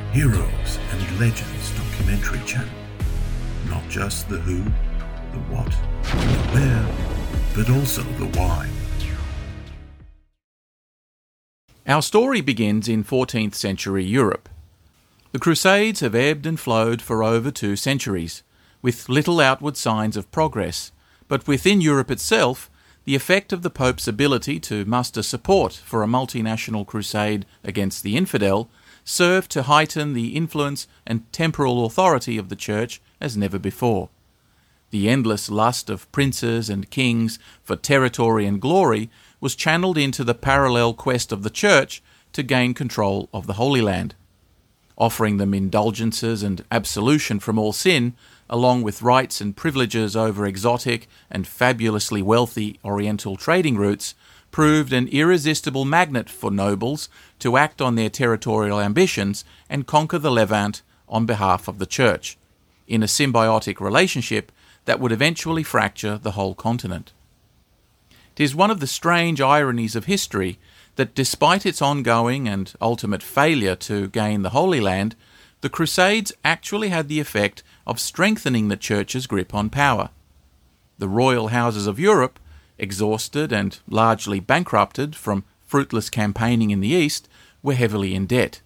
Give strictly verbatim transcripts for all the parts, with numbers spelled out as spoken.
Heroes and Legends documentary channel. Not just the who, the what, the where, but also the why. Our story begins in fourteenth century Europe. The Crusades have ebbed and flowed for over two centuries, with little outward signs of progress, but within Europe itself, the effect of the Pope's ability to muster support for a multinational crusade against the infidel served to heighten the influence and temporal authority of the Church as never before. The endless lust of princes and kings for territory and glory was channeled into the parallel quest of the Church to gain control of the Holy Land. Offering them indulgences and absolution from all sin, along with rights and privileges over exotic and fabulously wealthy Oriental trading routes, proved an irresistible magnet for nobles to act on their territorial ambitions and conquer the Levant on behalf of the Church, in a symbiotic relationship that would eventually fracture the whole continent. It is one of the strange ironies of history that despite its ongoing and ultimate failure to gain the Holy Land, the Crusades actually had the effect of strengthening the Church's grip on power. The royal houses of Europe, exhausted and largely bankrupted from fruitless campaigning in the East, were heavily in debt.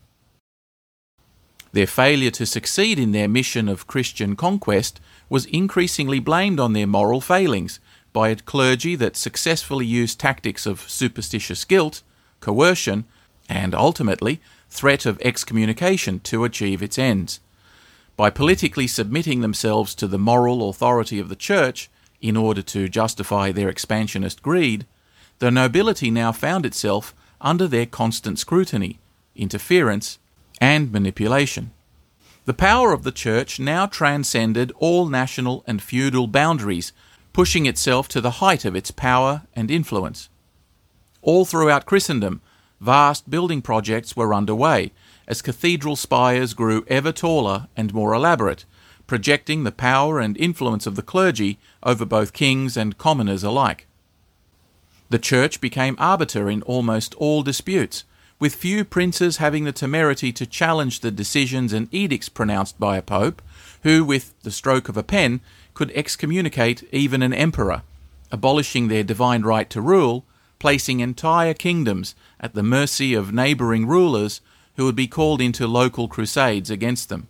Their failure to succeed in their mission of Christian conquest was increasingly blamed on their moral failings by a clergy that successfully used tactics of superstitious guilt, coercion, and ultimately threat of excommunication to achieve its ends. By politically submitting themselves to the moral authority of the Church in order to justify their expansionist greed, the nobility now found itself under their constant scrutiny, interference, and manipulation. The power of the Church now transcended all national and feudal boundaries, pushing itself to the height of its power and influence. All throughout Christendom, vast building projects were underway, as cathedral spires grew ever taller and more elaborate, projecting the power and influence of the clergy over both kings and commoners alike. The Church became arbiter in almost all disputes, with few princes having the temerity to challenge the decisions and edicts pronounced by a pope, who, with the stroke of a pen, could excommunicate even an emperor, abolishing their divine right to rule, placing entire kingdoms at the mercy of neighbouring rulers who would be called into local crusades against them.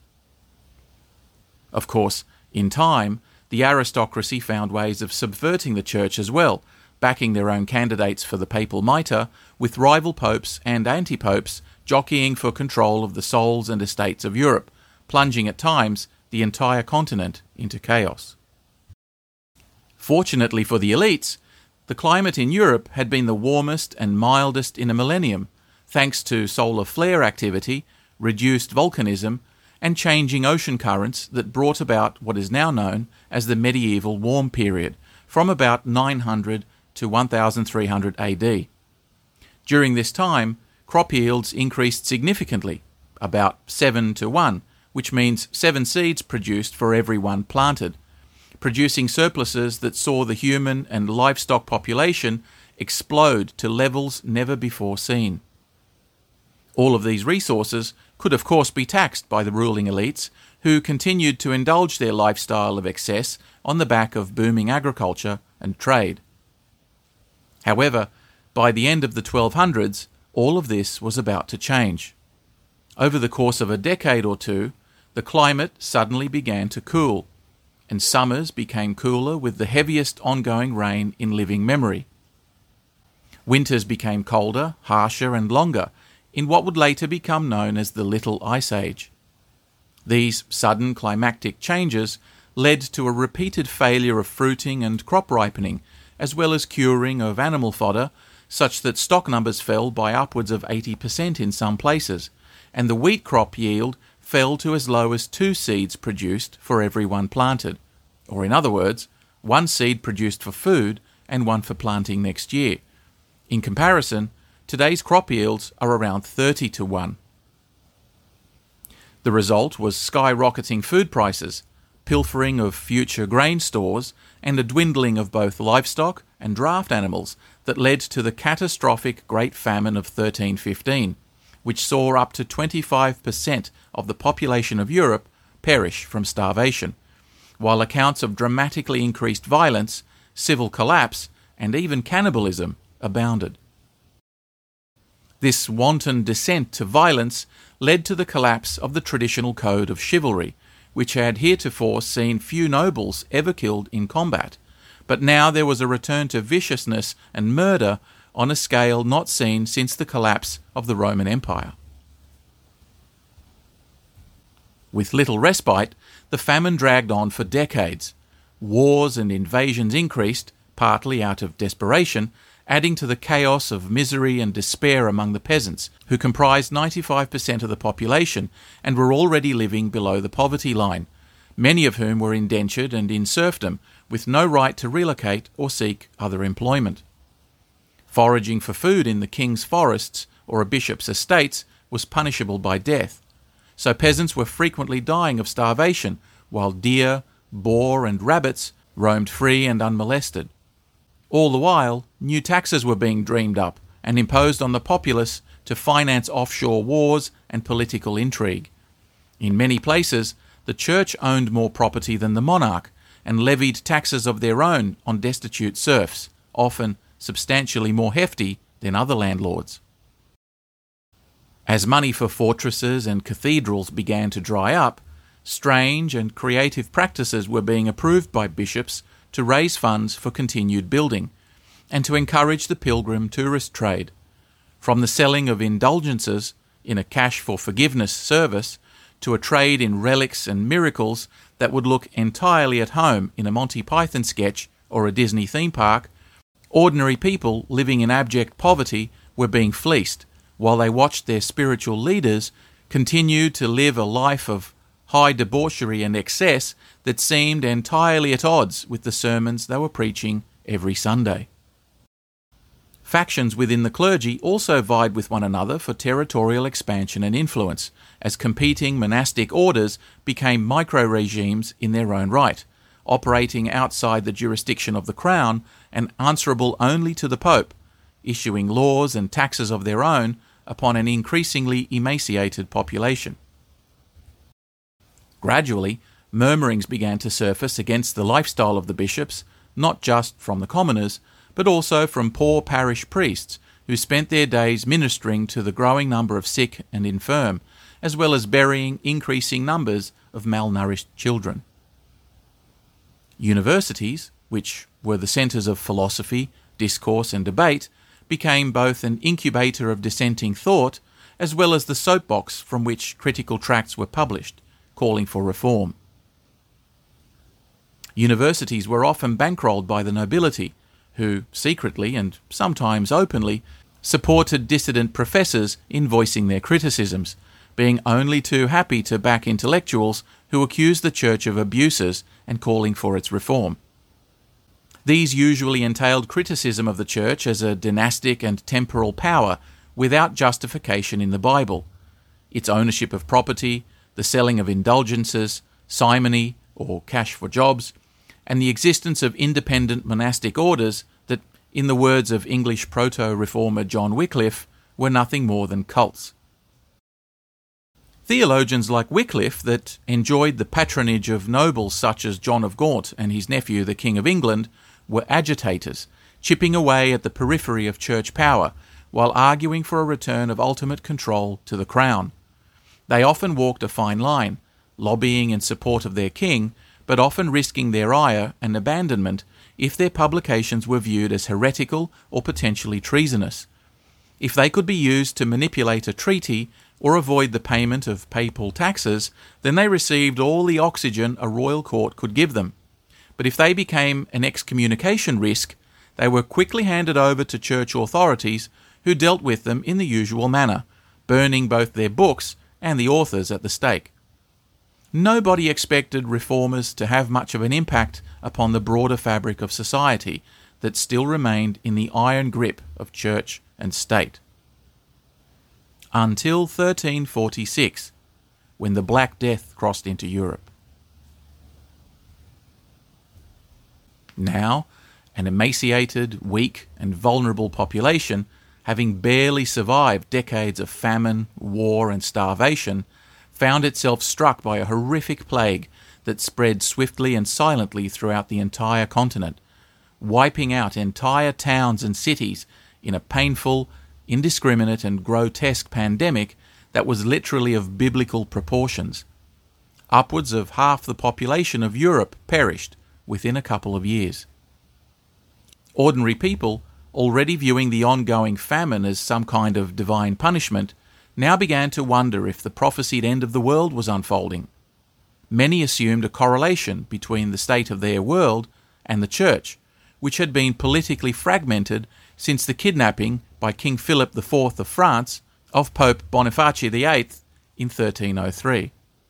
Of course, in time, the aristocracy found ways of subverting the Church as well, backing their own candidates for the papal mitre, with rival popes and anti-popes jockeying for control of the souls and estates of Europe, plunging at times the entire continent into chaos. Fortunately for the elites, the climate in Europe had been the warmest and mildest in a millennium, thanks to solar flare activity, reduced volcanism, and changing ocean currents that brought about what is now known as the medieval warm period, from about nine hundred to one thousand three hundred A D. During this time, crop yields increased significantly, about seven to one, which means seven seeds produced for every one planted, producing surpluses that saw the human and livestock population explode to levels never before seen. All of these resources could of course be taxed by the ruling elites, who continued to indulge their lifestyle of excess on the back of booming agriculture and trade. However, by the end of the twelve hundreds, all of this was about to change. Over the course of a decade or two, the climate suddenly began to cool, and summers became cooler with the heaviest ongoing rain in living memory. Winters became colder, harsher, and longer, in what would later become known as the Little Ice Age. These sudden climactic changes led to a repeated failure of fruiting and crop ripening, as well as curing of animal fodder, such that stock numbers fell by upwards of eighty percent in some places, and the wheat crop yield fell to as low as two seeds produced for every one planted, or in other words, one seed produced for food and one for planting next year. In comparison, today's crop yields are around thirty to one. The result was skyrocketing food prices, pilfering of future grain stores, and a dwindling of both livestock and draft animals that led to the catastrophic Great Famine of thirteen fifteen, which saw up to twenty-five percent of the population of Europe perish from starvation, while accounts of dramatically increased violence, civil collapse, and even cannibalism abounded. This wanton descent to violence led to the collapse of the traditional code of chivalry, which had heretofore seen few nobles ever killed in combat, but now there was a return to viciousness and murder on a scale not seen since the collapse of the Roman Empire. With little respite, the famine dragged on for decades. Wars and invasions increased, partly out of desperation, adding to the chaos of misery and despair among the peasants, who comprised ninety-five percent of the population and were already living below the poverty line, many of whom were indentured and in serfdom, with no right to relocate or seek other employment. Foraging for food in the king's forests or a bishop's estates was punishable by death, so peasants were frequently dying of starvation, while deer, boar, and rabbits roamed free and unmolested. All the while, new taxes were being dreamed up and imposed on the populace to finance offshore wars and political intrigue. In many places, the church owned more property than the monarch and levied taxes of their own on destitute serfs, often substantially more hefty than other landlords. As money for fortresses and cathedrals began to dry up, strange and creative practices were being approved by bishops to raise funds for continued building, and to encourage the pilgrim tourist trade, from the selling of indulgences in a cash for forgiveness service to a trade in relics and miracles that would look entirely at home in a Monty Python sketch or a Disney theme park. Ordinary people living in abject poverty were being fleeced, while they watched their spiritual leaders continue to live a life of high debauchery and excess that seemed entirely at odds with the sermons they were preaching every Sunday. Factions within the clergy also vied with one another for territorial expansion and influence, as competing monastic orders became micro-regimes in their own right, operating outside the jurisdiction of the crown and answerable only to the Pope, issuing laws and taxes of their own upon an increasingly emaciated population. Gradually, murmurings began to surface against the lifestyle of the bishops, not just from the commoners, but also from poor parish priests who spent their days ministering to the growing number of sick and infirm, as well as burying increasing numbers of malnourished children. Universities, which were the centres of philosophy, discourse and debate, became both an incubator of dissenting thought as well as the soapbox from which critical tracts were published, calling for reform. Universities were often bankrolled by the nobility, who secretly and sometimes openly supported dissident professors in voicing their criticisms, being only too happy to back intellectuals who accused the church of abuses and calling for its reform. These usually entailed criticism of the church as a dynastic and temporal power without justification in the Bible, its ownership of property, the selling of indulgences, simony or cash for jobs, and the existence of independent monastic orders that, in the words of English proto-reformer John Wycliffe, were nothing more than cults. Theologians like Wycliffe, that enjoyed the patronage of nobles such as John of Gaunt and his nephew the King of England, were agitators, chipping away at the periphery of church power, while arguing for a return of ultimate control to the crown. They often walked a fine line, lobbying in support of their king, but often risking their ire and abandonment if their publications were viewed as heretical or potentially treasonous. If they could be used to manipulate a treaty or avoid the payment of papal taxes, then they received all the oxygen a royal court could give them. But if they became an excommunication risk, they were quickly handed over to church authorities who dealt with them in the usual manner, burning both their books and the authors at the stake. Nobody expected reformers to have much of an impact upon the broader fabric of society that still remained in the iron grip of church and state. Until thirteen forty-six, when the Black Death crossed into Europe. Now, an emaciated, weak and vulnerable population having barely survived decades of famine, war, and starvation, found itself struck by a horrific plague that spread swiftly and silently throughout the entire continent, wiping out entire towns and cities in a painful, indiscriminate, and grotesque pandemic that was literally of biblical proportions. Upwards of half the population of Europe perished within a couple of years. Ordinary people, already viewing the ongoing famine as some kind of divine punishment, now began to wonder if the prophesied end of the world was unfolding. Many assumed a correlation between the state of their world and the Church, which had been politically fragmented since the kidnapping by King Philip the Fourth of France of Pope Boniface the Eighth in thirteen oh three.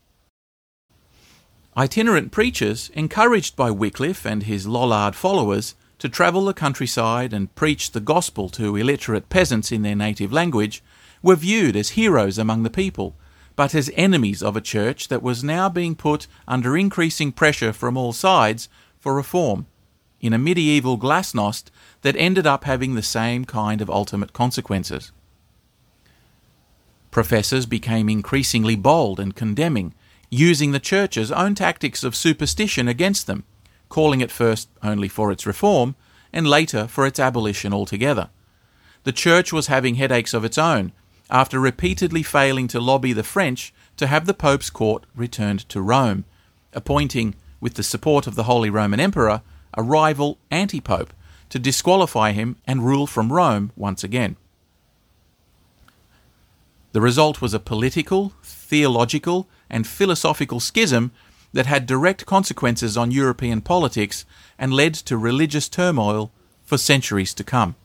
Itinerant preachers, encouraged by Wycliffe and his Lollard followers to travel the countryside and preach the gospel to illiterate peasants in their native language, were viewed as heroes among the people, but as enemies of a church that was now being put under increasing pressure from all sides for reform, in a medieval glasnost that ended up having the same kind of ultimate consequences. Professors became increasingly bold and condemning, using the church's own tactics of superstition against them, calling it first only for its reform, and later for its abolition altogether. The church was having headaches of its own, after repeatedly failing to lobby the French to have the Pope's court returned to Rome, appointing, with the support of the Holy Roman Emperor, a rival anti-pope to disqualify him and rule from Rome once again. The result was a political, theological, and philosophical schism that had direct consequences on European politics and led to religious turmoil for centuries to come.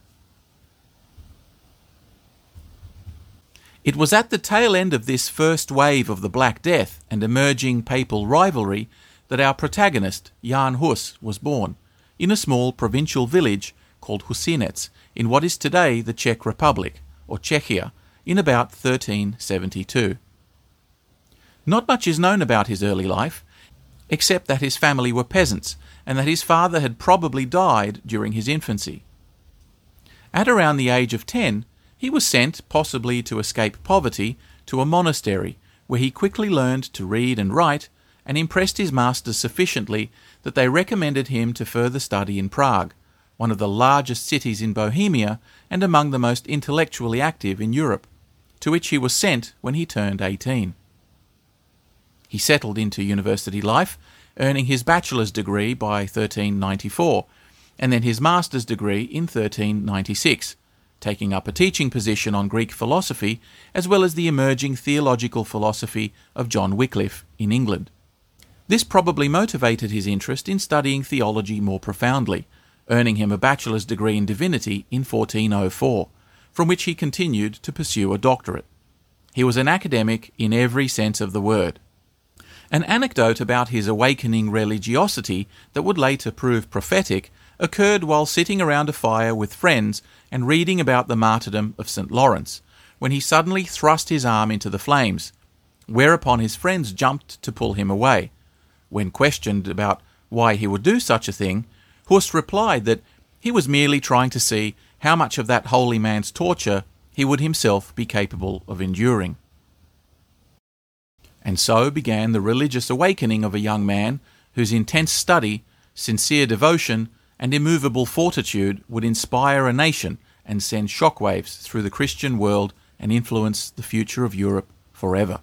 It was at the tail end of this first wave of the Black Death and emerging papal rivalry that our protagonist, Jan Hus, was born, in a small provincial village called Husinec, in what is today the Czech Republic, or Czechia, in about thirteen seventy-two. Not much is known about his early life, except that his family were peasants, and that his father had probably died during his infancy. At around the age of ten, he was sent, possibly to escape poverty, to a monastery, where he quickly learned to read and write, and impressed his masters sufficiently that they recommended him to further study in Prague, one of the largest cities in Bohemia and among the most intellectually active in Europe, to which he was sent when he turned eighteen. He settled into university life, earning his bachelor's degree by thirteen ninety-four, and then his master's degree in thirteen ninety-six, taking up a teaching position on Greek philosophy as well as the emerging theological philosophy of John Wycliffe in England. This probably motivated his interest in studying theology more profoundly, earning him a bachelor's degree in divinity in fourteen oh four, from which he continued to pursue a doctorate. He was an academic in every sense of the word. An anecdote about his awakening religiosity that would later prove prophetic occurred while sitting around a fire with friends and reading about the martyrdom of Saint Lawrence, when he suddenly thrust his arm into the flames, whereupon his friends jumped to pull him away. When questioned about why he would do such a thing, Hus replied that he was merely trying to see how much of that holy man's torture he would himself be capable of enduring. And so began the religious awakening of a young man whose intense study, sincere devotion, and immovable fortitude would inspire a nation and send shockwaves through the Christian world and influence the future of Europe forever.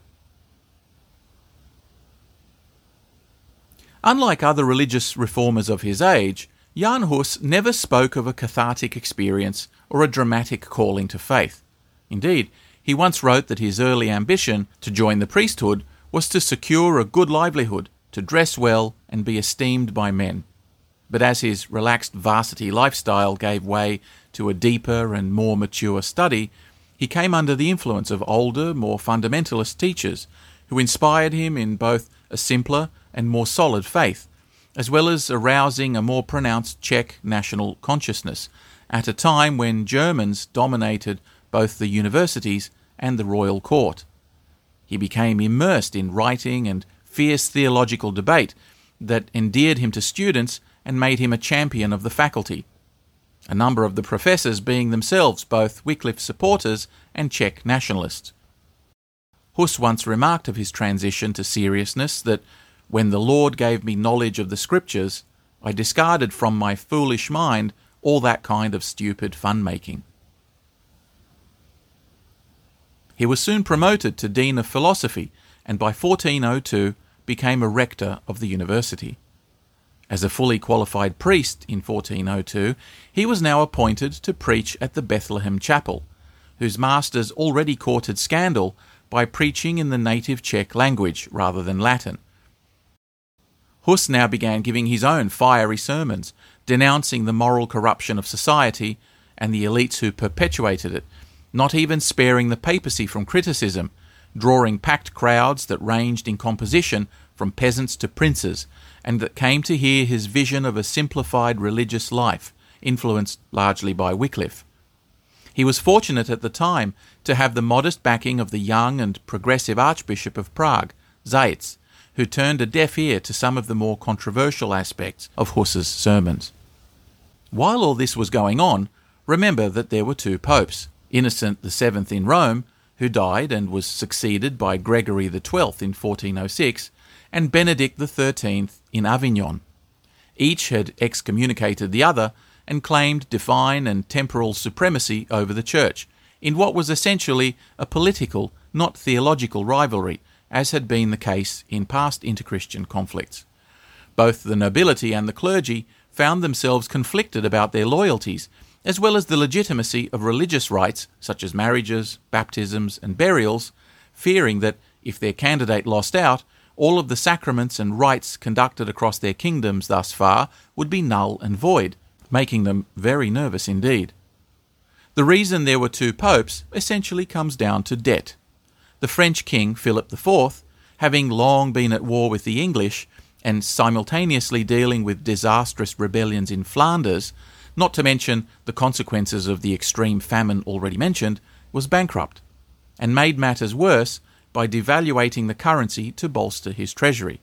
Unlike other religious reformers of his age, Jan Hus never spoke of a cathartic experience or a dramatic calling to faith. Indeed, he once wrote that his early ambition to join the priesthood was to secure a good livelihood, to dress well and be esteemed by men. But as his relaxed varsity lifestyle gave way to a deeper and more mature study, he came under the influence of older, more fundamentalist teachers who inspired him in both a simpler and more solid faith, as well as arousing a more pronounced Czech national consciousness at a time when Germans dominated both the universities and the royal court. He became immersed in writing and fierce theological debate that endeared him to students and made him a champion of the faculty. a number of the professors being themselves both Wycliffe supporters and Czech nationalists. Hus once remarked of his transition to seriousness that, "When the Lord gave me knowledge of the Scriptures, I discarded from my foolish mind all that kind of stupid fun-making." He was soon promoted to Dean of Philosophy, and by fourteen oh two became a rector of the university. As a fully qualified priest in fourteen oh two, he was now appointed to preach at the Bethlehem Chapel, whose masters already courted scandal by preaching in the native Czech language rather than Latin. Hus now began giving his own fiery sermons, denouncing the moral corruption of society and the elites who perpetuated it, not even sparing the papacy from criticism, drawing packed crowds that ranged in composition from peasants to princes, and that came to hear his vision of a simplified religious life, influenced largely by Wycliffe. He was fortunate at the time to have the modest backing of the young and progressive Archbishop of Prague, Zaitz, who turned a deaf ear to some of the more controversial aspects of Hus's sermons. While all this was going on, remember that there were two popes, Innocent the Seventh in Rome, who died and was succeeded by Gregory the Twelfth in fourteen oh six, and Benedict the Thirteenth in Avignon. Each had excommunicated the other and claimed divine and temporal supremacy over the Church, in what was essentially a political, not theological rivalry, as had been the case in past interchristian conflicts. Both the nobility and the clergy found themselves conflicted about their loyalties, as well as the legitimacy of religious rites such as marriages, baptisms, and burials, fearing that if their candidate lost out, all of the sacraments and rites conducted across their kingdoms thus far would be null and void, making them very nervous indeed. The reason there were two popes essentially comes down to debt. The French king, Philip the Fourth, having long been at war with the English and simultaneously dealing with disastrous rebellions in Flanders, not to mention the consequences of the extreme famine already mentioned, was bankrupt, and made matters worse by devaluating the currency to bolster his treasury.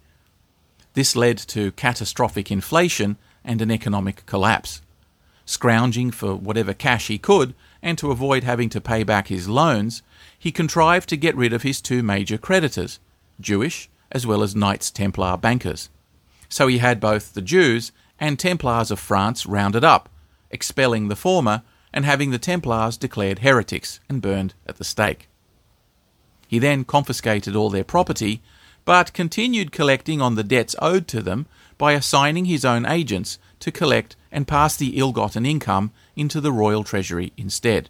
This led to catastrophic inflation and an economic collapse. Scrounging for whatever cash he could, and to avoid having to pay back his loans, he contrived to get rid of his two major creditors, Jewish as well as Knights Templar bankers. So he had both the Jews and Templars of France rounded up, expelling the former and having the Templars declared heretics and burned at the stake. He then confiscated all their property, but continued collecting on the debts owed to them by assigning his own agents to collect and pass the ill-gotten income into the royal treasury instead.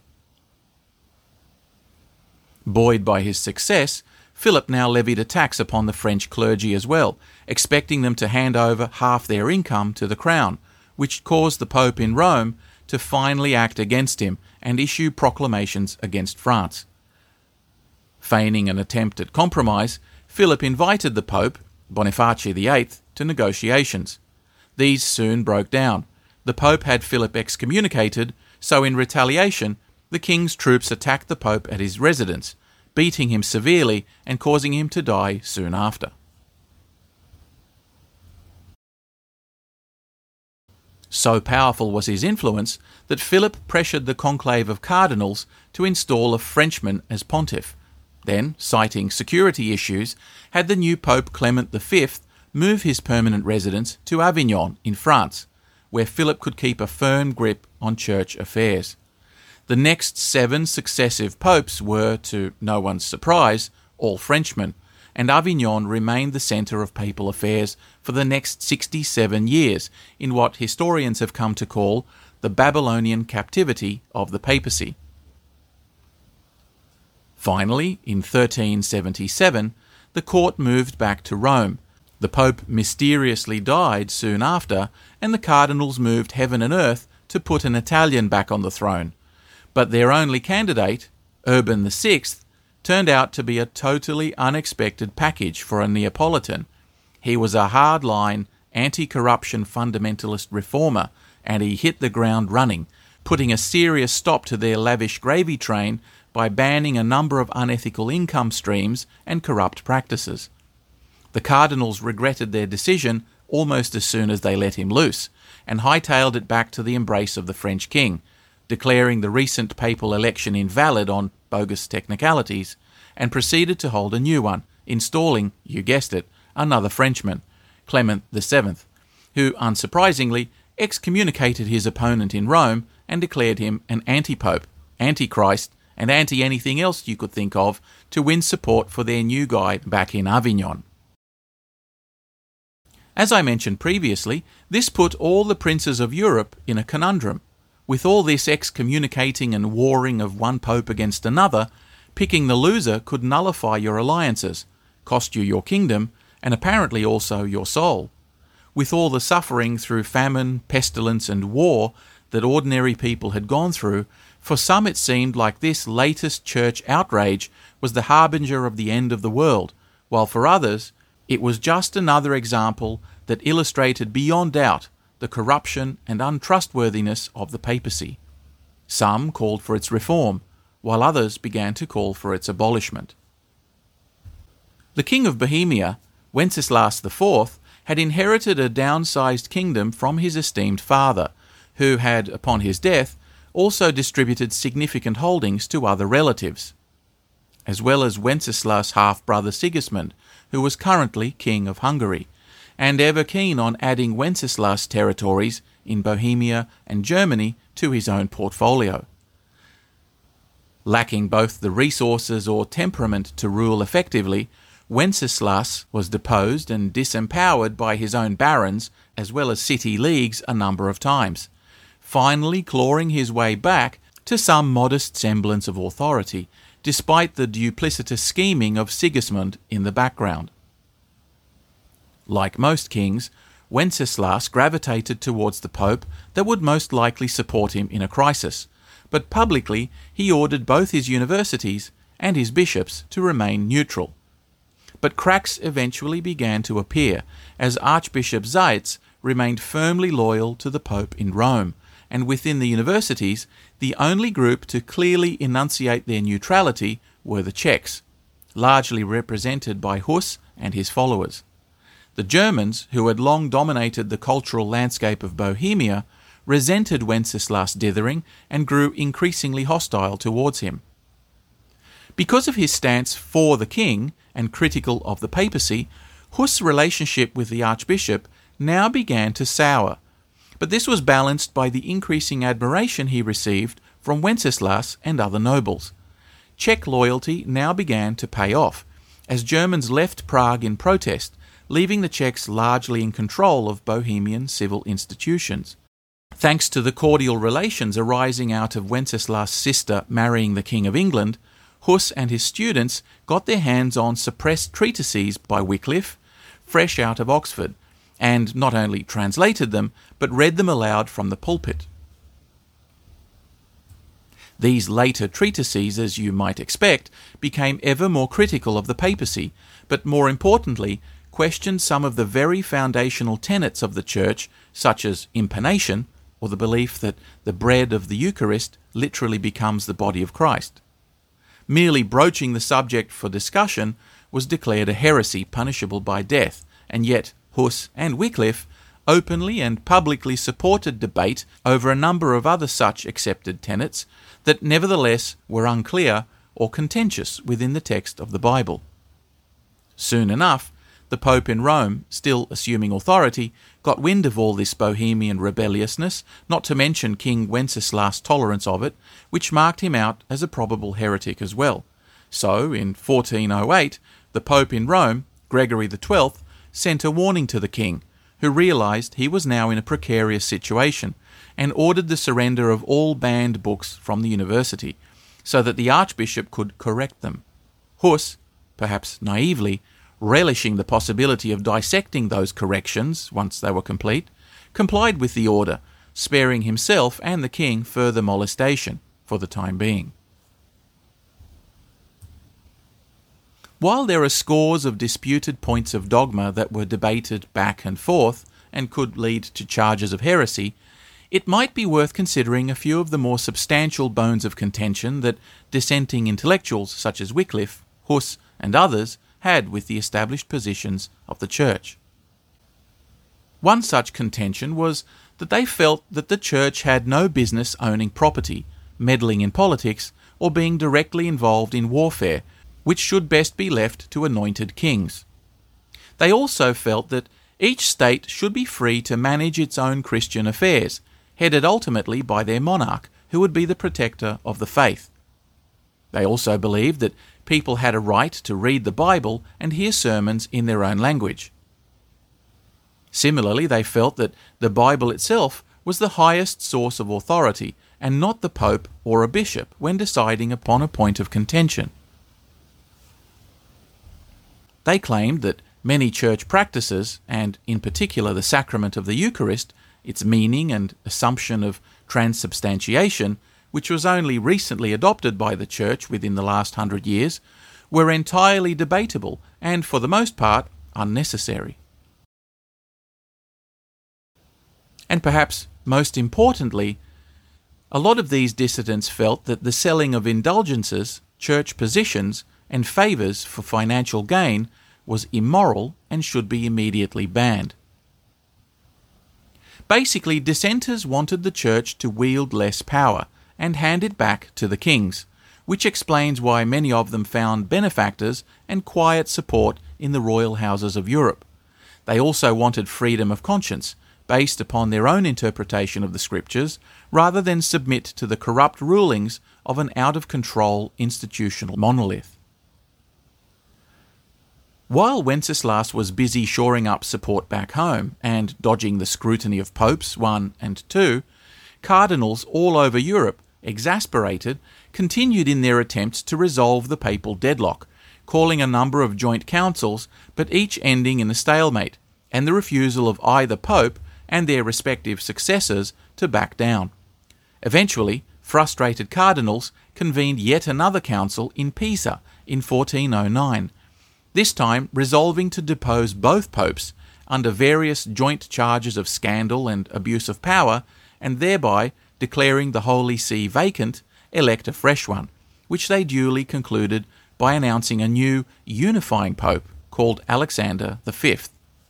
Buoyed by his success, Philip now levied a tax upon the French clergy as well, expecting them to hand over half their income to the crown, which caused the Pope in Rome to finally act against him and issue proclamations against France. Feigning an attempt at compromise, Philip invited the Pope, Boniface the Eighth, to negotiations. These soon broke down. The Pope had Philip excommunicated, so in retaliation, the king's troops attacked the Pope at his residence, beating him severely and causing him to die soon after. So powerful was his influence that Philip pressured the conclave of cardinals to install a Frenchman as pontiff. Then, citing security issues, had the new Pope Clement the Fifth move his permanent residence to Avignon in France, where Philip could keep a firm grip on church affairs. The next seven successive popes were, to no one's surprise, all Frenchmen, and Avignon remained the centre of papal affairs for the next sixty-seven years in what historians have come to call the Babylonian captivity of the papacy. Finally, in thirteen seventy-seven, the court moved back to Rome. The Pope mysteriously died soon after, and the cardinals moved heaven and earth to put an Italian back on the throne. But their only candidate, Urban the Sixth, turned out to be a totally unexpected package for a Neapolitan. He was a hard-line, anti-corruption fundamentalist reformer, and he hit the ground running, putting a serious stop to their lavish gravy train by banning a number of unethical income streams and corrupt practices. The cardinals regretted their decision almost as soon as they let him loose, and hightailed it back to the embrace of the French king, declaring the recent papal election invalid on bogus technicalities, and proceeded to hold a new one, installing, you guessed it, another Frenchman, Clement the Seventh, who, unsurprisingly, excommunicated his opponent in Rome and declared him an anti-pope, anti-Christ, and anti-anything else you could think of to win support for their new guy back in Avignon. As I mentioned previously, this put all the princes of Europe in a conundrum. With all this excommunicating and warring of one pope against another, picking the loser could nullify your alliances, cost you your kingdom, and apparently also your soul. With all the suffering through famine, pestilence, and war that ordinary people had gone through, for some it seemed like this latest church outrage was the harbinger of the end of the world, while for others it was just another example that illustrated beyond doubt the corruption and untrustworthiness of the papacy. Some called for its reform, while others began to call for its abolishment. The King of Bohemia, Wenceslas the Fourth, had inherited a downsized kingdom from his esteemed father, who had, upon his death, also distributed significant holdings to other relatives, as well as Wenceslas' half-brother Sigismund, who was currently King of Hungary, and ever keen on adding Wenceslas' territories in Bohemia and Germany to his own portfolio. Lacking both the resources or temperament to rule effectively, Wenceslas was deposed and disempowered by his own barons as well as city leagues a number of times, finally clawing his way back to some modest semblance of authority, despite the duplicitous scheming of Sigismund in the background. Like most kings, Wenceslas gravitated towards the Pope that would most likely support him in a crisis, but publicly he ordered both his universities and his bishops to remain neutral. But cracks eventually began to appear, as Archbishop Zeitz remained firmly loyal to the Pope in Rome, and within the universities, the only group to clearly enunciate their neutrality were the Czechs, largely represented by Hus and his followers. The Germans, who had long dominated the cultural landscape of Bohemia, resented Wenceslas' dithering and grew increasingly hostile towards him. Because of his stance for the king and critical of the papacy, Hus' relationship with the archbishop now began to sour, but this was balanced by the increasing admiration he received from Wenceslas and other nobles. Czech loyalty now began to pay off, as Germans left Prague in protest, leaving the Czechs largely in control of Bohemian civil institutions. Thanks to the cordial relations arising out of Wenceslas' sister marrying the King of England, Hus and his students got their hands on suppressed treatises by Wycliffe, fresh out of Oxford, and not only translated them, but read them aloud from the pulpit. These later treatises, as you might expect, became ever more critical of the papacy, but more importantly, questioned some of the very foundational tenets of the Church, such as impanation, or the belief that the bread of the Eucharist literally becomes the body of Christ. Merely broaching the subject for discussion was declared a heresy punishable by death, and yet Hus and Wycliffe openly and publicly supported debate over a number of other such accepted tenets that nevertheless were unclear or contentious within the text of the Bible. Soon enough, the Pope in Rome, still assuming authority, got wind of all this Bohemian rebelliousness, not to mention King Wenceslas' tolerance of it, which marked him out as a probable heretic as well. So, in fourteen oh eight, the Pope in Rome, Gregory the Twelfth, sent a warning to the king, who realised he was now in a precarious situation, and ordered the surrender of all banned books from the university, so that the archbishop could correct them. Hus, perhaps naively, relishing the possibility of dissecting those corrections once they were complete, complied with the order, sparing himself and the king further molestation for the time being. While there are scores of disputed points of dogma that were debated back and forth and could lead to charges of heresy, it might be worth considering a few of the more substantial bones of contention that dissenting intellectuals such as Wycliffe, Hus, and others had with the established positions of the Church. One such contention was that they felt that the church had no business owning property, meddling in politics, or being directly involved in warfare, which should best be left to anointed kings. They also felt that each state should be free to manage its own Christian affairs, headed ultimately by their monarch, who would be the protector of the faith. They also believed that people had a right to read the Bible and hear sermons in their own language. Similarly, they felt that the Bible itself was the highest source of authority and not the Pope or a bishop when deciding upon a point of contention. They claimed that many church practices, and in particular the sacrament of the Eucharist, its meaning and assumption of transubstantiation, which was only recently adopted by the Church within the last hundred years, were entirely debatable and, for the most part, unnecessary. And perhaps most importantly, a lot of these dissidents felt that the selling of indulgences, church positions, and favours for financial gain was immoral and should be immediately banned. Basically, dissenters wanted the church to wield less power and hand it back to the kings, which explains why many of them found benefactors and quiet support in the royal houses of Europe. They also wanted freedom of conscience, based upon their own interpretation of the scriptures, rather than submit to the corrupt rulings of an out-of-control institutional monolith. While Wenceslas was busy shoring up support back home and dodging the scrutiny of popes one and two, cardinals all over Europe, exasperated, continued in their attempts to resolve the papal deadlock, calling a number of joint councils, but each ending in a stalemate, and the refusal of either pope and their respective successors to back down. Eventually, frustrated cardinals convened yet another council in Pisa in fourteen oh nine, this time resolving to depose both popes under various joint charges of scandal and abuse of power, and thereby, declaring the Holy See vacant, elect a fresh one, which they duly concluded by announcing a new unifying pope called Alexander the Fifth.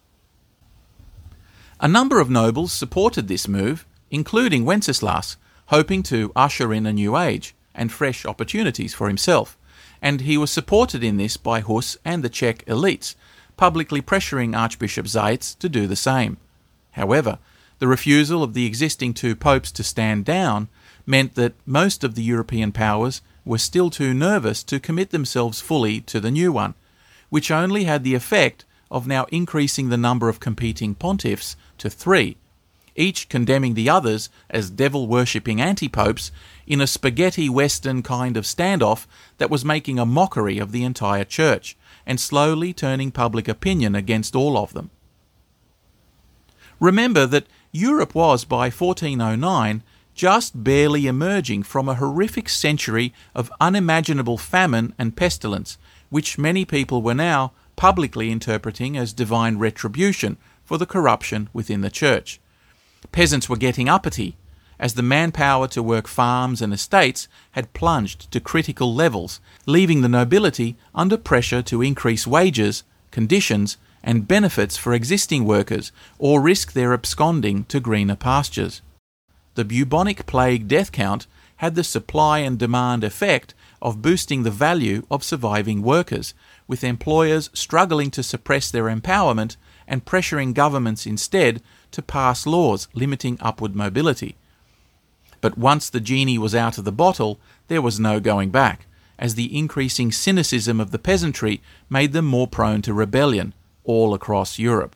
A number of nobles supported this move, including Wenceslas, hoping to usher in a new age and fresh opportunities for himself, and he was supported in this by Hus and the Czech elites, publicly pressuring Archbishop Zeitz to do the same. However, the refusal of the existing two popes to stand down meant that most of the European powers were still too nervous to commit themselves fully to the new one, which only had the effect of now increasing the number of competing pontiffs to three, each condemning the others as devil-worshipping anti-popes in a spaghetti western kind of standoff that was making a mockery of the entire church and slowly turning public opinion against all of them. Remember that Europe was, by fourteen oh nine, just barely emerging from a horrific century of unimaginable famine and pestilence, which many people were now publicly interpreting as divine retribution for the corruption within the church. Peasants were getting uppity, as the manpower to work farms and estates had plunged to critical levels, leaving the nobility under pressure to increase wages, conditions, and benefits for existing workers, or risk their absconding to greener pastures. The bubonic plague death count had the supply and demand effect of boosting the value of surviving workers, with employers struggling to suppress their empowerment and pressuring governments instead to pass laws limiting upward mobility. But once the genie was out of the bottle, there was no going back, as the increasing cynicism of the peasantry made them more prone to rebellion all across Europe.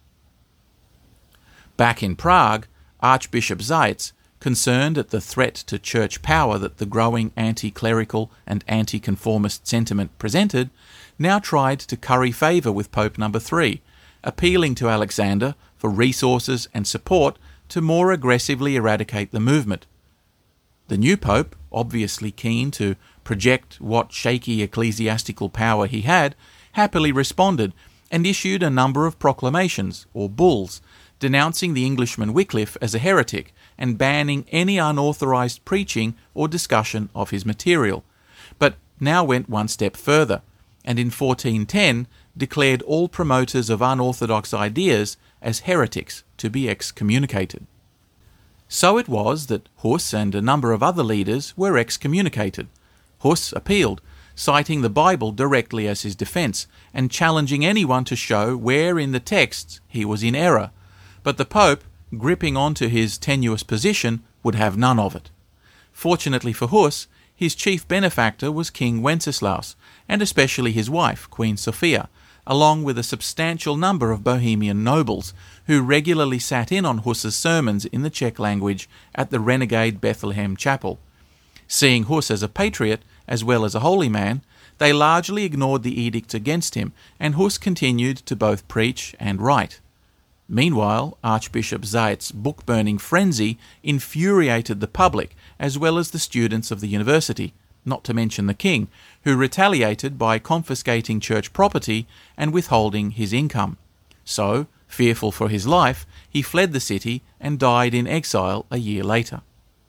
Back in Prague, Archbishop Zeitz, concerned at the threat to church power that the growing anti-clerical and anti-conformist sentiment presented, now tried to curry favour with Pope number three, appealing to Alexander for resources and support to more aggressively eradicate the movement. The new pope, obviously keen to project what shaky ecclesiastical power he had, happily responded and issued a number of proclamations, or bulls, denouncing the Englishman Wycliffe as a heretic and banning any unauthorised preaching or discussion of his material, but now went one step further, and in fourteen ten declared all promoters of unorthodox ideas as heretics to be excommunicated. So it was that Hus and a number of other leaders were excommunicated. Hus appealed, citing the Bible directly as his defence and challenging anyone to show where in the texts he was in error, but the Pope, gripping onto his tenuous position, would have none of it. Fortunately for Hus, his chief benefactor was King Wenceslaus, and especially his wife, Queen Sophia, along with a substantial number of Bohemian nobles, who regularly sat in on Hus's sermons in the Czech language at the renegade Bethlehem Chapel. Seeing Hus as a patriot, as well as a holy man, they largely ignored the edicts against him, and Hus continued to both preach and write. Meanwhile, Archbishop Zayt's book-burning frenzy infuriated the public as well as the students of the university, not to mention the king, who retaliated by confiscating church property and withholding his income. So, fearful for his life, he fled the city and died in exile a year later.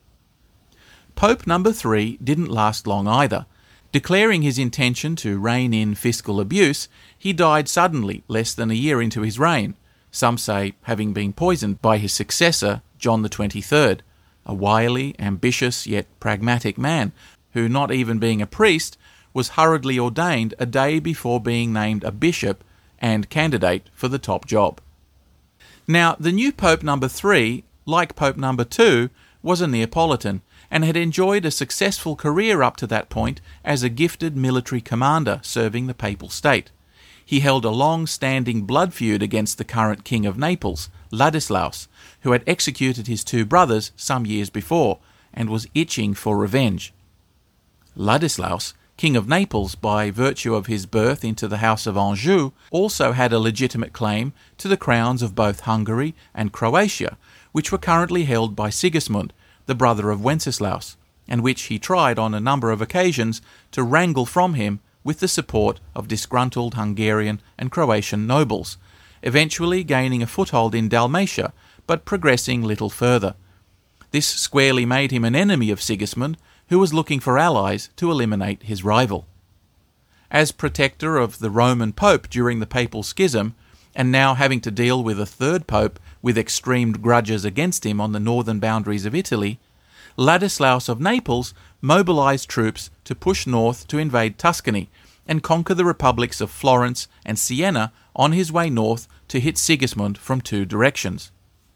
Pope number three didn't last long either. Declaring his intention to rein in fiscal abuse, he died suddenly less than a year into his reign, some say having been poisoned by his successor, John the twenty-third, a wily, ambitious yet pragmatic man who, not even being a priest, was hurriedly ordained a day before being named a bishop and candidate for the top job. Now, the new Pope number three, like Pope number two, was a Neapolitan and had enjoyed a successful career up to that point as a gifted military commander serving the papal state. He held a long-standing blood feud against the current King of Naples, Ladislaus, who had executed his two brothers some years before and was itching for revenge. Ladislaus, King of Naples by virtue of his birth into the House of Anjou, also had a legitimate claim to the crowns of both Hungary and Croatia, which were currently held by Sigismund, the brother of Wenceslaus, and which he tried on a number of occasions to wrangle from him with the support of disgruntled Hungarian and Croatian nobles, eventually gaining a foothold in Dalmatia, but progressing little further. This squarely made him an enemy of Sigismund, who was looking for allies to eliminate his rival. As protector of the Roman Pope during the Papal Schism, and now having to deal with a third pope with extreme grudges against him on the northern boundaries of Italy, Ladislaus of Naples mobilized troops to push north to invade Tuscany and conquer the republics of Florence and Siena on his way north to hit Sigismund from two directions.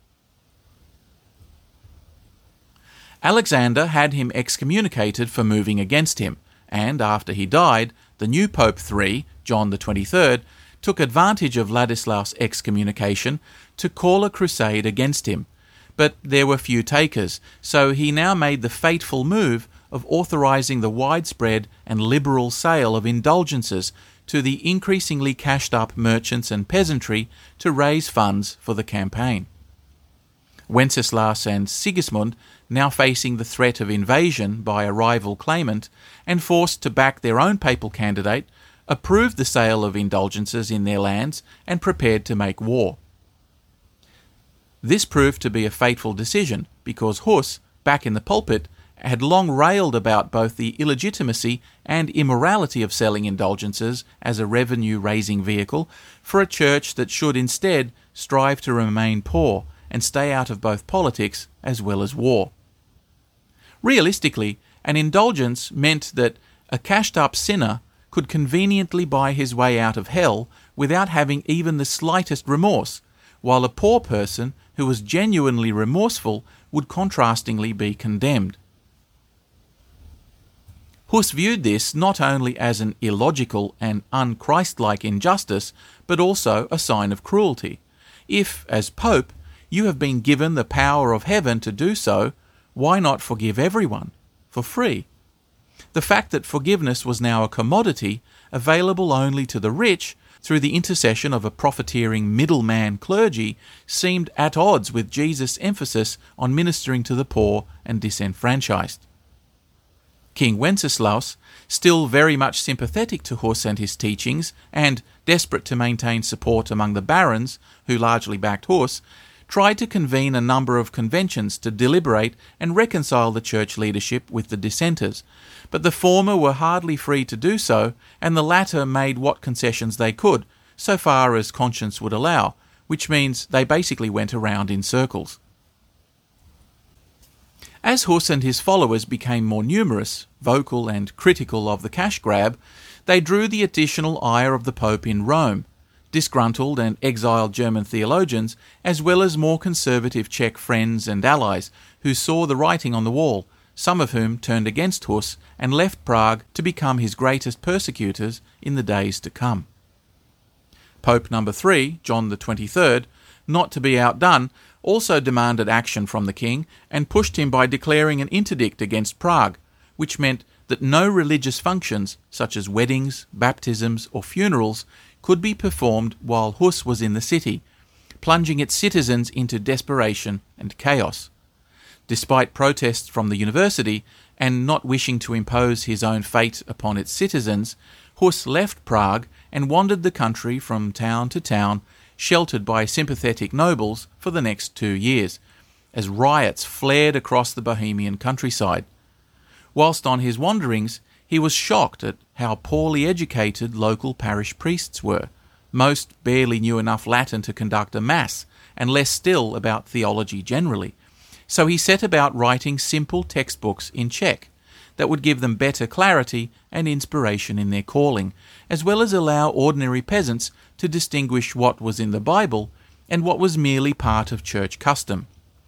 Alexander had him excommunicated for moving against him, and after he died, the new Pope three, John the twenty-third, took advantage of Ladislaus' excommunication to call a crusade against him. But there were few takers, so he now made the fateful move of authorizing the widespread and liberal sale of indulgences to the increasingly cashed-up merchants and peasantry to raise funds for the campaign. Wenceslaus and Sigismund, now facing the threat of invasion by a rival claimant and forced to back their own papal candidate, approved the sale of indulgences in their lands and prepared to make war. This proved to be a fateful decision because Hus, back in the pulpit, had long railed about both the illegitimacy and immorality of selling indulgences as a revenue-raising vehicle for a church that should instead strive to remain poor and stay out of both politics as well as war. Realistically, an indulgence meant that a cashed-up sinner could conveniently buy his way out of hell without having even the slightest remorse, while a poor person who was genuinely remorseful would contrastingly be condemned. Hus viewed this not only as an illogical and un-Christ-like injustice, but also a sign of cruelty. If, as Pope, you have been given the power of heaven to do so, why not forgive everyone, for free? The fact that forgiveness was now a commodity, available only to the rich through the intercession of a profiteering middleman clergy, seemed at odds with Jesus' emphasis on ministering to the poor and disenfranchised. King Wenceslaus, still very much sympathetic to Hus and his teachings, and desperate to maintain support among the barons, who largely backed Hus, tried to convene a number of conventions to deliberate and reconcile the church leadership with the dissenters, but the former were hardly free to do so, and the latter made what concessions they could, so far as conscience would allow, which means they basically went around in circles. As Hus and his followers became more numerous, vocal and critical of the cash grab, they drew the additional ire of the Pope in Rome, disgruntled and exiled German theologians, as well as more conservative Czech friends and allies who saw the writing on the wall, some of whom turned against Hus and left Prague to become his greatest persecutors in the days to come. Pope number three, John the twenty-third, not to be outdone, also demanded action from the king and pushed him by declaring an interdict against Prague, which meant that no religious functions, such as weddings, baptisms or funerals, could be performed while Hus was in the city, plunging its citizens into desperation and chaos. Despite protests from the university, and not wishing to impose his own fate upon its citizens, Hus left Prague and wandered the country from town to town, sheltered by sympathetic nobles for the next two years, as riots flared across the Bohemian countryside. Whilst on his wanderings, he was shocked at how poorly educated local parish priests were. Most barely knew enough Latin to conduct a mass, and less still about theology generally. So he set about writing simple textbooks in Czech that would give them better clarity and inspiration in their calling, as well as allow ordinary peasants to distinguish what was in the Bible and what was merely part of church custom.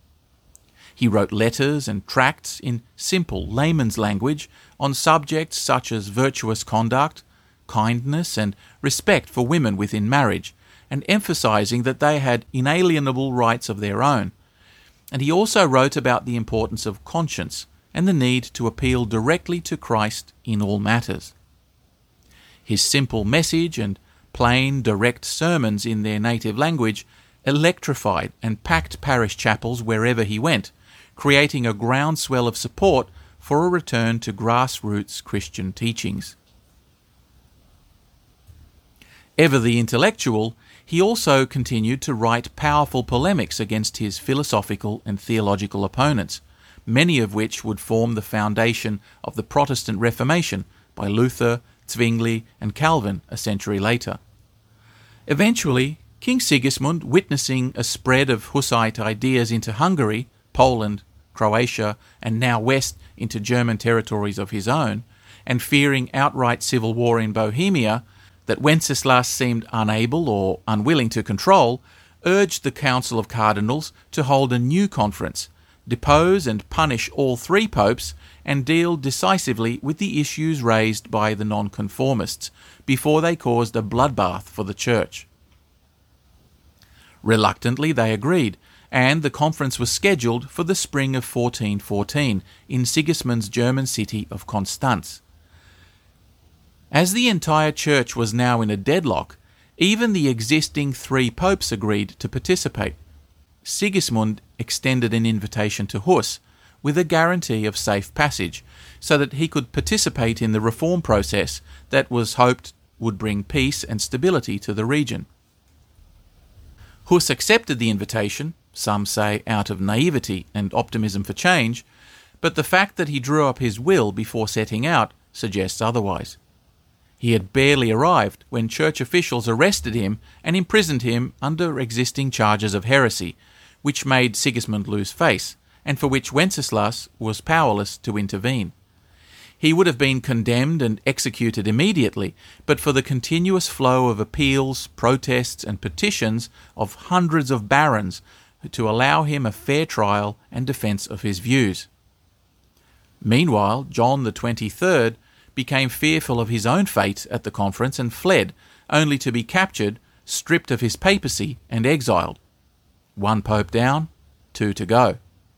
He wrote letters and tracts in simple layman's language on subjects such as virtuous conduct, kindness and respect for women within marriage, and emphasizing that they had inalienable rights of their own. And he also wrote about the importance of conscience and the need to appeal directly to Christ in all matters. His simple message and plain, direct sermons in their native language electrified and packed parish chapels wherever he went, creating a groundswell of support for a return to grassroots Christian teachings. Ever the intellectual, he also continued to write powerful polemics against his philosophical and theological opponents, many of which would form the foundation of the Protestant Reformation by Luther, Zwingli and Calvin a century later. Eventually, King Sigismund, witnessing a spread of Hussite ideas into Hungary, Poland, Croatia, and now west into German territories of his own, and fearing outright civil war in Bohemia that Wenceslas seemed unable or unwilling to control, urged the Council of Cardinals to hold a new conference, depose and punish all three popes, and deal decisively with the issues raised by the nonconformists before they caused a bloodbath for the Church. Reluctantly they agreed, and the conference was scheduled for the spring of fourteen fourteen in Sigismund's German city of Constance. As the entire Church was now in a deadlock, even the existing three popes agreed to participate. Sigismund extended an invitation to Hus with a guarantee of safe passage so that he could participate in the reform process that was hoped would bring peace and stability to the region. Hus accepted the invitation, some say out of naivety and optimism for change, but the fact that he drew up his will before setting out suggests otherwise. He had barely arrived when church officials arrested him and imprisoned him under existing charges of heresy, which made Sigismund lose face, and for which Wenceslas was powerless to intervene. He would have been condemned and executed immediately, but for the continuous flow of appeals, protests, and petitions of hundreds of barons to allow him a fair trial and defence of his views. Meanwhile, John the twenty-third became fearful of his own fate at the conference and fled, only to be captured, stripped of his papacy, and exiled. One pope down, two to go.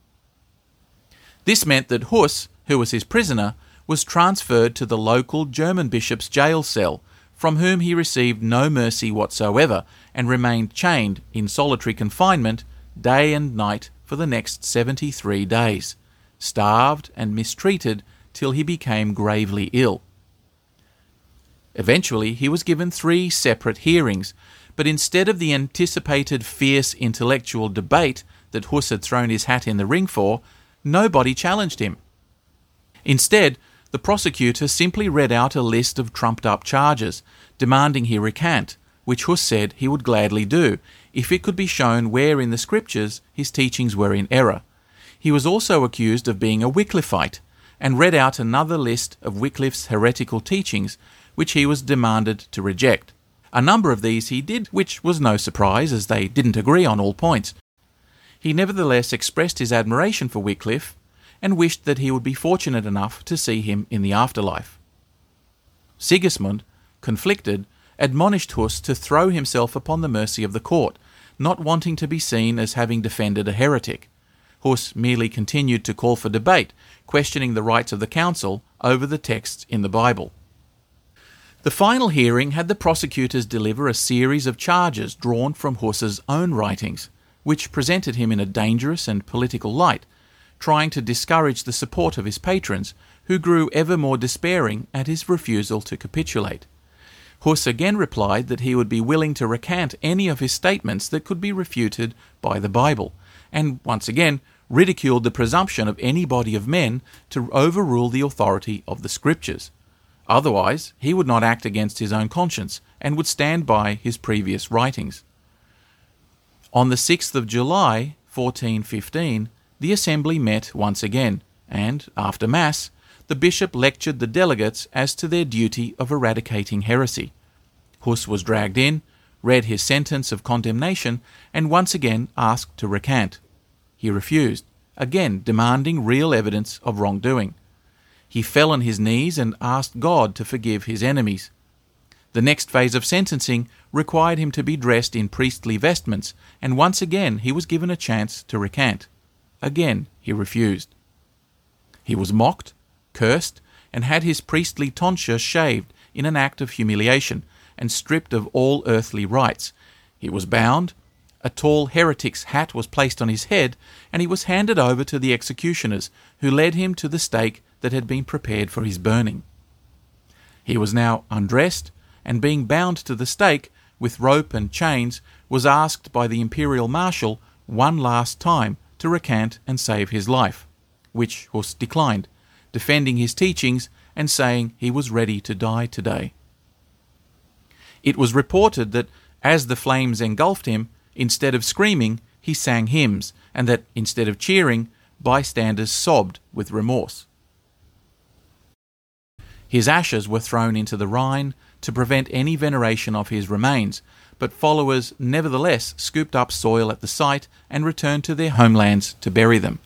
This meant that Hus, who was his prisoner, was transferred to the local German bishop's jail cell, from whom he received no mercy whatsoever and remained chained in solitary confinement day and night for the next seventy-three days, starved and mistreated till he became gravely ill. Eventually he was given three separate hearings, but instead of the anticipated fierce intellectual debate that Hus had thrown his hat in the ring for, nobody challenged him. Instead, the prosecutor simply read out a list of trumped-up charges, demanding he recant, which Hus said he would gladly do, if it could be shown where in the scriptures his teachings were in error. He was also accused of being a Wycliffite, and read out another list of Wycliffe's heretical teachings, which he was demanded to reject. A number of these he did, which was no surprise, as they didn't agree on all points. He nevertheless expressed his admiration for Wycliffe, and wished that he would be fortunate enough to see him in the afterlife. Sigismund, conflicted, admonished Hus to throw himself upon the mercy of the court, not wanting to be seen as having defended a heretic. Hus merely continued to call for debate, questioning the rights of the council over the texts in the Bible. The final hearing had the prosecutors deliver a series of charges drawn from Hus's own writings, which presented him in a dangerous and political light, trying to discourage the support of his patrons, who grew ever more despairing at his refusal to capitulate. Hus again replied that he would be willing to recant any of his statements that could be refuted by the Bible, and once again ridiculed the presumption of any body of men to overrule the authority of the Scriptures. Otherwise, he would not act against his own conscience, and would stand by his previous writings. On the sixth of July, fourteen fifteen, the assembly met once again, and, after Mass, the bishop lectured the delegates as to their duty of eradicating heresy. Hus was dragged in, read his sentence of condemnation, and once again asked to recant. He refused, again demanding real evidence of wrongdoing. He fell on his knees and asked God to forgive his enemies. The next phase of sentencing required him to be dressed in priestly vestments, and once again he was given a chance to recant. Again he refused. He was mocked, cursed, and had his priestly tonsure shaved in an act of humiliation, and stripped of all earthly rights. He was bound, a tall heretic's hat was placed on his head, and he was handed over to the executioners, who led him to the stake that had been prepared for his burning. He was now undressed, and being bound to the stake with rope and chains, was asked by the imperial marshal one last time to recant and save his life, which Hus declined, defending his teachings and saying he was ready to die today. It was reported that, as the flames engulfed him, instead of screaming, he sang hymns, and that, instead of cheering, bystanders sobbed with remorse. His ashes were thrown into the Rhine to prevent any veneration of his remains, but followers nevertheless scooped up soil at the site and returned to their homelands to bury them.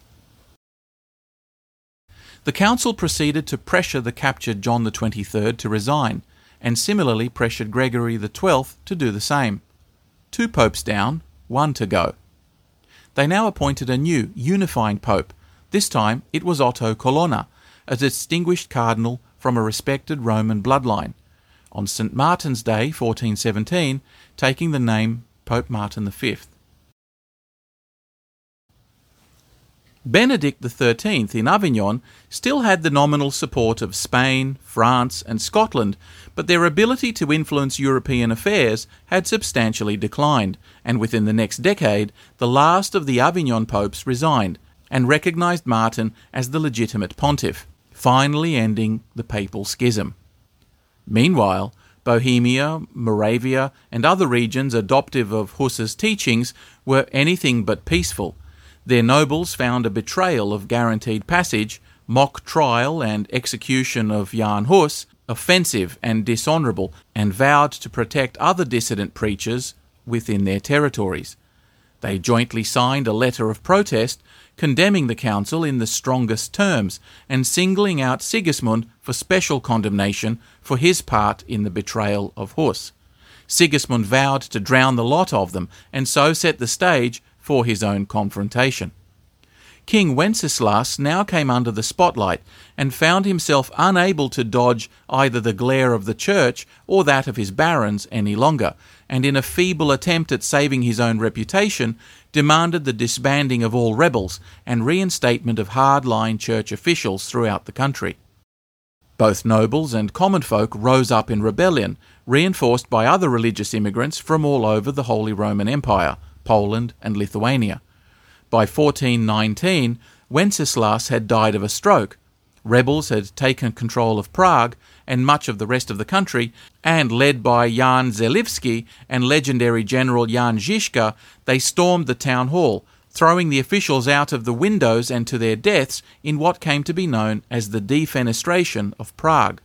The council proceeded to pressure the captured John the twenty-third to resign, and similarly pressured Gregory the twelfth to do the same. Two popes down, one to go. They now appointed a new, unifying pope. This time it was Otto Colonna, a distinguished cardinal from a respected Roman bloodline, on Saint Martin's Day, fourteen seventeen, taking the name Pope Martin the fifth. Benedict the thirteenth in Avignon still had the nominal support of Spain, France, and Scotland, but their ability to influence European affairs had substantially declined, and within the next decade, the last of the Avignon popes resigned and recognised Martin as the legitimate pontiff, finally ending the papal schism. Meanwhile, Bohemia, Moravia, and other regions adoptive of Hus's teachings were anything but peaceful. Their nobles found a betrayal of guaranteed passage, mock trial and execution of Jan Hus offensive and dishonourable, and vowed to protect other dissident preachers within their territories. They jointly signed a letter of protest condemning the council in the strongest terms and singling out Sigismund for special condemnation for his part in the betrayal of Hus. Sigismund vowed to drown the lot of them and so set the stage for his own confrontation. King Wenceslas now came under the spotlight and found himself unable to dodge either the glare of the church or that of his barons any longer, and in a feeble attempt at saving his own reputation, demanded the disbanding of all rebels and reinstatement of hard-line church officials throughout the country. Both nobles and common folk rose up in rebellion, reinforced by other religious immigrants from all over the Holy Roman Empire, Poland and Lithuania. By fourteen nineteen, Wenceslas had died of a stroke. Rebels had taken control of Prague and much of the rest of the country, and led by Jan Zelivsky and legendary General Jan Žižka, they stormed the town hall, throwing the officials out of the windows and to their deaths in what came to be known as the defenestration of Prague.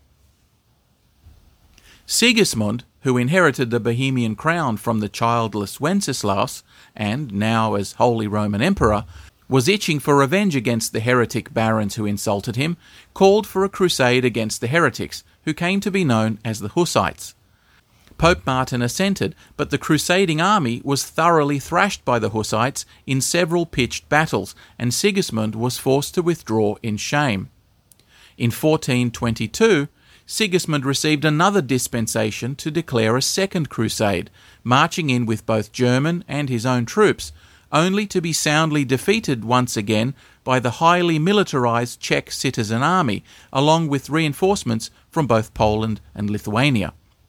Sigismund, who inherited the Bohemian crown from the childless Wenceslas, and now as Holy Roman Emperor, was itching for revenge against the heretic barons who insulted him, called for a crusade against the heretics, who came to be known as the Hussites. Pope Martin assented, but the crusading army was thoroughly thrashed by the Hussites in several pitched battles, and Sigismund was forced to withdraw in shame. In fourteen twenty-two, Sigismund received another dispensation to declare a second crusade, marching in with both German and his own troops, only to be soundly defeated once again by the highly militarized Czech citizen army, along with reinforcements from both Poland and Lithuania.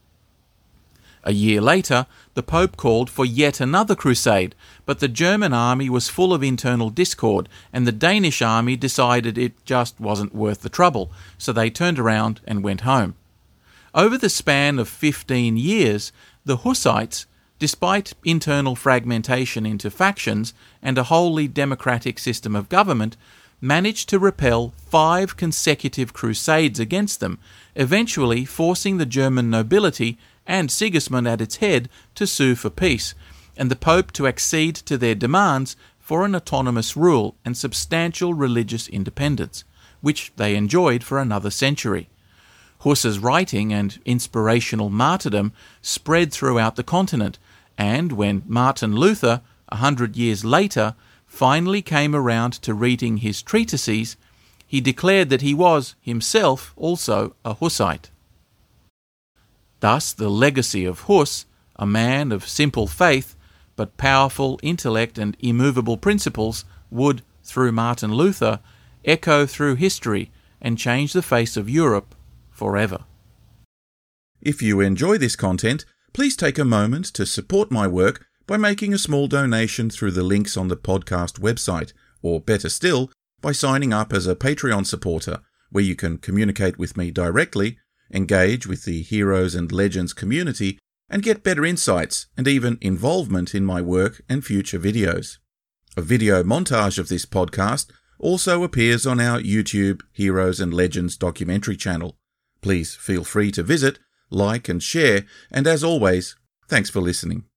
A year later, the Pope called for yet another crusade, but the German army was full of internal discord, and the Danish army decided it just wasn't worth the trouble, so they turned around and went home. Over the span of fifteen years, the Hussites, despite internal fragmentation into factions and a wholly democratic system of government, managed to repel five consecutive crusades against them, eventually forcing the German nobility and Sigismund at its head to sue for peace, and the Pope to accede to their demands for an autonomous rule and substantial religious independence, which they enjoyed for another century. Hus's writing and inspirational martyrdom spread throughout the continent, and when Martin Luther, a hundred years later, finally came around to reading his treatises, he declared that he was, himself, also a Hussite. Thus the legacy of Hus, a man of simple faith, but powerful intellect and immovable principles, would, through Martin Luther, echo through history and change the face of Europe forever. If you enjoy this content, please take a moment to support my work by making a small donation through the links on the podcast website, or better still, by signing up as a Patreon supporter, where you can communicate with me directly, engage with the Heroes and Legends community, and get better insights and even involvement in my work and future videos. A video montage of this podcast also appears on our YouTube Heroes and Legends documentary channel. Please feel free to visit, like and share, and as always, thanks for listening.